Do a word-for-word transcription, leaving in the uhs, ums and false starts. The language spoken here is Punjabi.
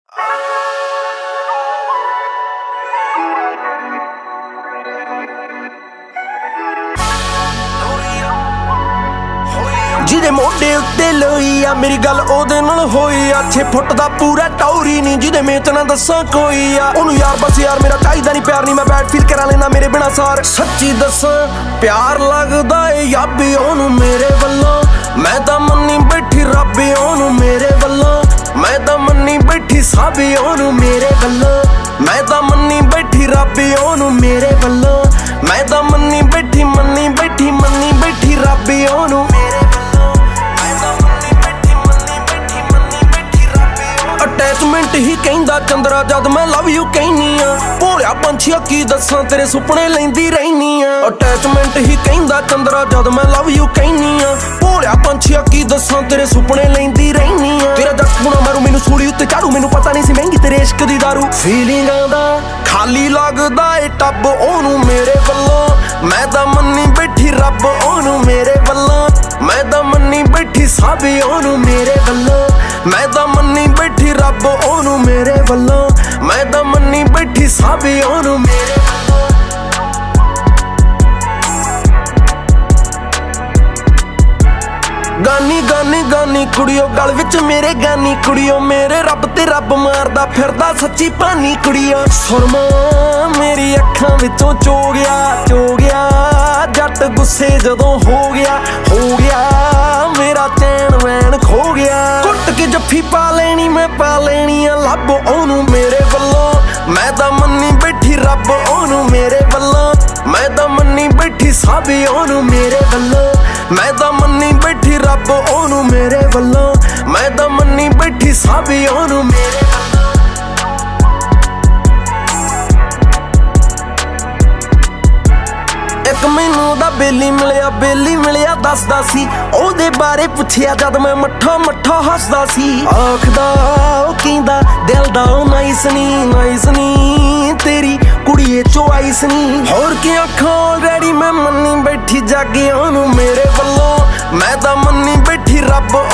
ਜਿਹਦੇ ਮੋਢੇ ਉੱਤੇ ਲੋਈ ਆ ਮੇਰੀ ਗੱਲ ਉਹਦੇ ਨਾਲ ਹੋਈ ਆ। ਛੇ ਫੁੱਟ ਦਾ ਪੂਰਾ ਟੌਰੀ ਨਹੀਂ ਜਿਹਦੇ ਮੇਚ ਨਾ ਦੱਸਾਂ ਕੋਈ ਆ। ਉਹਨੂੰ ਯਾਰ ਬਸ ਯਾਰ ਮੇਰਾ ਚਾਹੀਦਾ ਨਹੀਂ ਪਿਆਰ ਨਹੀਂ, ਮੈਂ ਬੈਡ ਫੀਲ ਕਰਾ ਲੈਣਾ ਮੇਰੇ ਬਿਨਾ ਸਾਰ। ਸੱਚੀ ਦੱਸਾਂ ਪਿਆਰ ਲੱਗਦਾ ਏ ਯਾਬੀ ਉਹਨੂੰ ਮੇਰੇ ਵੱਲੋਂ। ਮੈਂ ਤਾਂ ਮੰਨੀ ਬੈਠੀ ਰੱਬ ਉਹਨੂੰ ਮੇਰੇ ਵੱਲੋਂ। ਮੈਂ ਤਾਂ ਮੰਨੀ ਬੈਠੀ ਸਭ ਉਹਨੂੰ ਮੇਰੇ ਵੱਲੋਂ। ਮੈਂ ਤਾਂ ਮੰਨੀ ਬੈਠੀ ਰੱਬ ਉਹਨੂੰ ਮੇਰੇ ਵੱਲੋਂ। ਮੈਂ ਤਾਂ ਮੰਨੀ ਬੈਠੀ ਮੰਨੀ ਬੈਠੀ ਮੰਨੀ ਬੈਠੀ ਰੱਬ ਉਹਨੂੰ ਮੇਰੇ ਵੱਲੋਂ। ਮੈਂ ਤਾਂ ਮੰਨੀ ਬੈਠੀ ਮੰਨੀ ਬੈਠੀ ਮੰਨੀ ਬੈਠੀ ਰੱਬ। ਅਟੈਚਮੈਂਟ ਹੀ ਕਹਿੰਦਾ ਚੰਦਰਾ ਜਦ ਮੈਂ ਲਵ ਯੂ ਕਹਿਨੀ ਆ। ਭੋਲਿਆ ਪੰਛੀਆ ਕੀ ਦੱਸਾਂ ਤੇਰੇ ਸੁਪਨੇ ਲੈਂਦੀ ਰਹਿਨੀ ਆ। ਅਟੈਚਮੈਂਟ ਹੀ ਕਹਿੰਦਾ ਚੰਦਰਾ ਜਦ ਮੈਂ ਲਵ ਯੂ ਕਹਿਨੀ ਆ। ਭੋਲਿਆ ਪੰਛੀਆ ਕੀ ਦੱਸਾਂ ਤੇਰੇ ਸੁਪਨੇ ਲੈਂਦੀ ਰਹਿਨੀ ਆ। ਤੇਰਾ ਜੱਟ ਪੁਣਾ ਮਾਰੂ ਮੈਨੂੰ ਸੂਲੀ ਉੱਤੇ ਝਾੜੂ, ਮੈਨੂੰ ਪਤਾ ਨਹੀਂ ਸੀ ਮਹਿੰਗੀ ਤੇਰੇ ਇਸ਼ਕ ਦੀ ਦਾਰੂ। ਫੀਲਿੰਗਾਂ ਦਾ ਖਾਲੀ ਲੱਗਦਾ ਏ ਟੱਬ ਉਹਨੂੰ ਮੇਰੇ ਵੱਲੋਂ। ਮੈਂ ਤਾਂ ਮੰਨੀ ਬੈਠੀ ਰੱਬ ਉਹਨੂੰ ਮੇਰੇ ਵੱਲੋਂ। ਮੈਂ ਤਾਂ ਮੰਨੀ ਬੈਠੀ ਸਭ ਉਹਨੂੰ ਮੇਰੇ ਵੱਲੋਂ। ਮੈਂ ਤਾਂ ਮੰਨੀ ਬੈਠੀ ਰੱਬ ਉਹਨੂੰ ਮੇਰੇ ਵੱਲੋਂ। ਮੈਂ ਤਾਂ ਮੰਨੀ ਬੈਠੀ ਸਭ ਉਹਨੂੰ ਮੇਰੇ ਵੱਲੋਂ। ਗਾਨੀ ਗਾਨੀ ਗਾਨੀ ਕੁੜੀਓ ਗਲ ਵਿੱਚ ਮੇਰੇ ਗਾਨੀ ਕੁੜੀਓ। ਮੇਰੇ ਰੱਬ ਤੇ ਰੱਬ ਮਾਰਦਾ ਫਿਰਦਾ ਸੱਚੀ ਪਾਨੀ ਕੁੜੀਓ। ਸੁਰਮਾ ਮੇਰੀ ਅੱਖਾਂ ਵਿੱਚੋਂ ਚੋ ਗਿਆ ਚੋ ਗਿਆ। ਜੱਟ ਗੁੱਸੇ ਜਦੋਂ ਹੋ ਗਿਆ ਹੋ ਗਿਆ। ਮੇਰਾ ਚੈਨ ਵੈਨ ਖੋ ਗਿਆ। ਕੁੱਟ ਕੇ ਜੱਫੀ ਪਾ ਲੈਣੀ ਮੈਂ ਪਾ ਲੈਣੀ ਆ ਲੱਭ ਉਹਨੂੰ ਮੇਰੇ ਵੱਲੋਂ। ਮੈਂ ਤਾਂ ਮੰਨੀ ਬੈਠੀ ਰੱਬ ਉਹਨੂੰ ਮੇਰੇ ਵੱਲੋਂ। ਮੈਂ ਤਾਂ ਮੰਨੀ ਬੈਠੀ ਸਭ ਉਹਨੂੰ ਮੇਰੇ ਵੱਲੋਂ। ਮੈਂ ਤਾਂ ਮੰਨੀ ਬੈਠੀ ਰੱਬ ਉਹਨੂੰ ਮੇਰੇ ਵੱਲੋਂ। ਮੈਂ ਤਾਂ ਮੰਨੀ ਬੈਠੀ ਸਭ ਉਹਨੂੰ ਮੇਰੇ ਵੱਲੋਂ। ਇੱਕ ਮੈਨੂੰ ਉਹਦਾ ਬੇਲੀ ਮਿਲਿਆ ਬੇਲੀ ਮਿਲਿਆ ਦੱਸਦਾ ਸੀ ਉਹਦੇ ਬਾਰੇ ਪੁੱਛਿਆ ਜਦ ਮੈਂ ਮੱਠਾ ਮੱਠਾ ਹੱਸਦਾ ਸੀ। ਆਖਦਾ ਉਹ ਕਹਿੰਦਾ ਦਿਲ ਦਾ ਉਹ ਨਾਈਸ ਨੀ ਨਾਈਸ ਨੀ ਤੇਰੀ ਕੁੜੀਏ ਚੋਆਈਸ ਨੀ। ਹੋਰ ਕੀ ਆਖਾਂ ਆਲਰੇਡੀ ਮੈਂ ਮੰਨੀ ਬੈਠੀ ਜਾਗੇ ਉਹਨੂੰ ਮੇਰੇ ਵੱਲੋਂ। ਮੈਂ ਤਾਂ ਮੰਨੀ ਬੈਠੀ ਰੱਬ